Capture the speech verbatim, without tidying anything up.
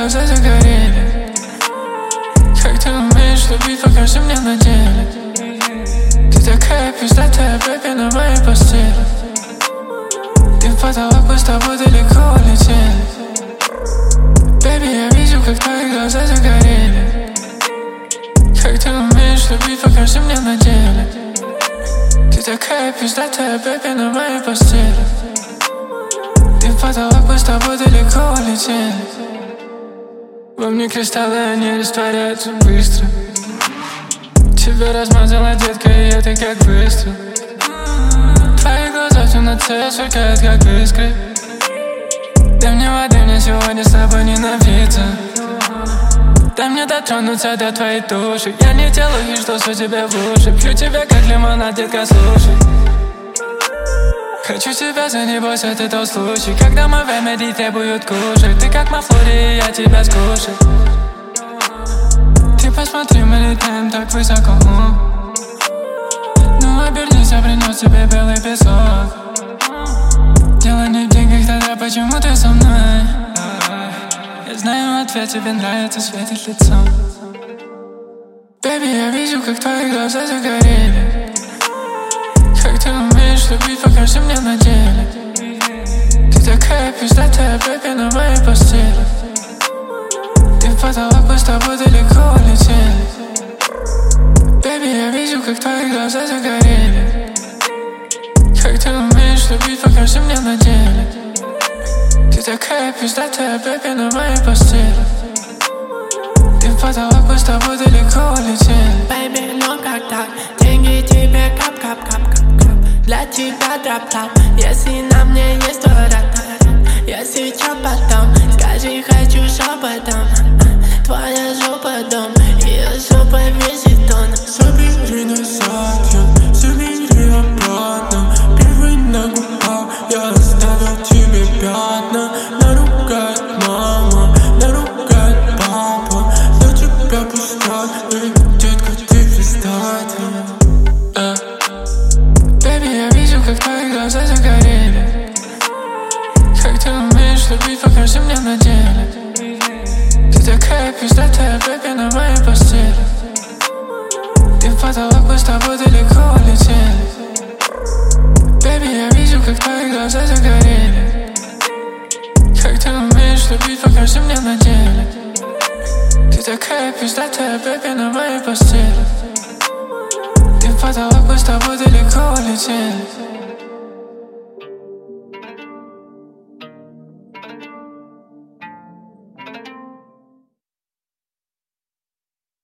глаза загорели. Как ты умеешь любить, покажи мне на деле. Ты такая пиздатая, бэби, на моей постели. Ты в потолок, мы с тобой далеко улетели. Бэби, я вижу, как твои глаза загорели. Как ты умеешь любить, покажи мне на деле. Ты такая пиздатая, бэби, на моей постели. Ты в потолок, мы с тобой далеко улетели. Во мне кристаллы, они растворяются быстро. Тебя размазала, детка, и это как выстрел. Твои глаза в темноте сверкают, как искры. Дай мне воды, мне сегодня с тобой не напиться. Дай мне дотронуться до твоей души. Я не делаю вид, что су тебя в уши. Пью тебя как лимонад, детка, слушай. Хочу тебя, за не бойся, ты тот случай, когда мой ремеди требует кушать. Ты как Мафлори, я тебя скушаю. Ты посмотри, мы летаем так высоко. Ну обернись, я принес тебе белый песок. Дело не в деньгах, тогда почему ты со мной? Я знаю ответ, тебе нравится, светит лицом. Бэби, я вижу, как твои глаза загорели. Как ты умеешь любить, покажи мне на деле. Ты такая пиздатая, бэби, на моей постели. Ты в потолок, мы с тобой далеко улетели. Бэби, я вижу, как твои глаза загорели. Как ты умеешь любить, покажи мне на деле. Ты такая пиздатая, бэби, на моей постели. Ты в потолок, мы с тобой далеко улетели. Baby, ну как так? Деньги тебе кап-кап-кап-кап. Для тебя дроп-топ. Если на мне есть твой ротор, если чё потом, скажи, хочу шепотом. Твоя жопа дом, ее жопа весит тонн. Забери назад, я забери обратно. Первый на губах, я оставил тебе пятна. Наругает мама, наругает папа. За тебя пускай, детка, ты пиздатая. Бэби, я вижу, как твои глаза загорели. Как ты умеешь любить, покажи мне на деле. Ты такая пиздатая, бэби, на моей постели. Ты в потолок, мы с тобой далеко улетели. Бэби, я вижу, как твои глаза загорели. Как ты умеешь любить, покажи мне на деле. Ты такая пиздатая, бэби, на моей постели. Ты в потолок, мы с тобой далеко улетели.